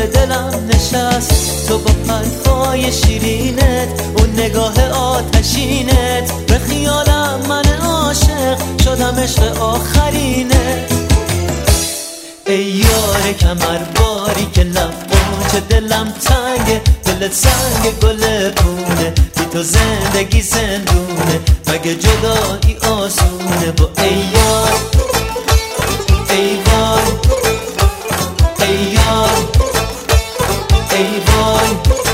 به دلم نشست، تو با حرفای شیرینت، اون نگاه آتشینت، به خیالم من عاشق شدم، عشق آخرینت. ای یار کمر باری که لباچه دلم تنگه، دلت سنگ گل پونه، بی تو زندگی زندونه، مگه جدایی آسونه. با ای یار ای وای ای یار ای وای،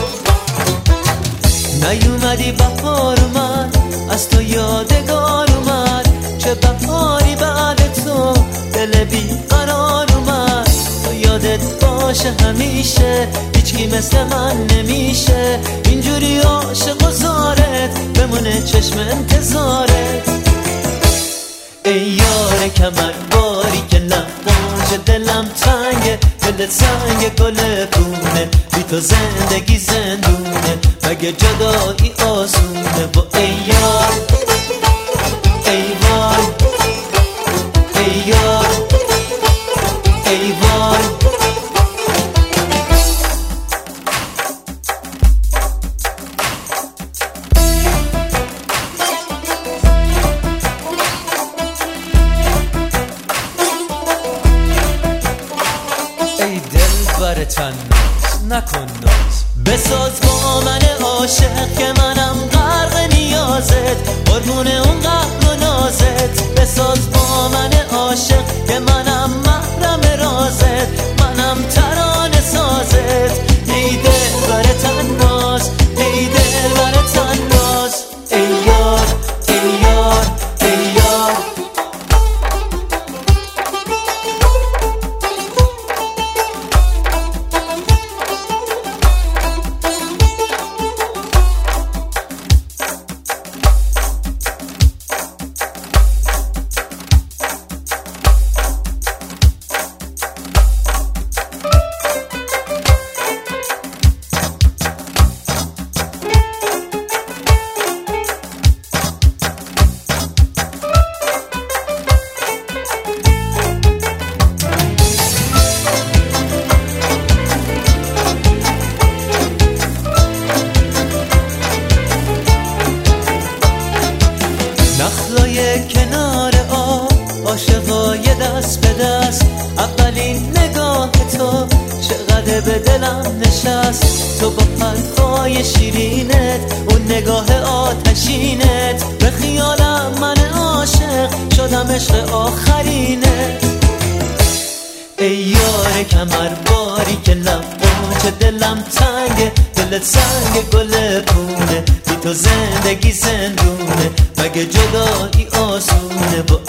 نیومدی بهار اومد، از تو یادگار اومد، چه بهاری بعد تو، دل بی قرار اومد. تو یادت باشه همیشه، هیچکی مثل من نمیشه، اینجوری عاشق و زارت بمونه چشم انتظارت. ای یار کمر باری که لباچه دلم تنگه، دلت سنگ گل پونه، بی تو زندگی زندونه، مگه جدایی آسونه. با ای یار ای وای ای یار ای وای. ای دل بر تناز نکن ناز، بساز با من عاشق که منم غرق نیازت، قربون اون قهر و نازت. بساز با من عاشق که منم محرم رازت، منم ترانه سازت. ای دل بر تناز، ای دل بر تناز، ای یار ای یار ای یار. نخلای کنار آب، عاشقای دست به دست، اولین نگاه تو چقدر به دلم نشست. تو با حرفای شیرینت، اون نگاه آتشینت، به خیالم من عاشق شدم، عشق آخرینت. ای یار کمر باری که لباچه دلم تنگه، دلت سنگ گل پونه، بی تو زندگی زندونه، مگه جدایی آسونه. با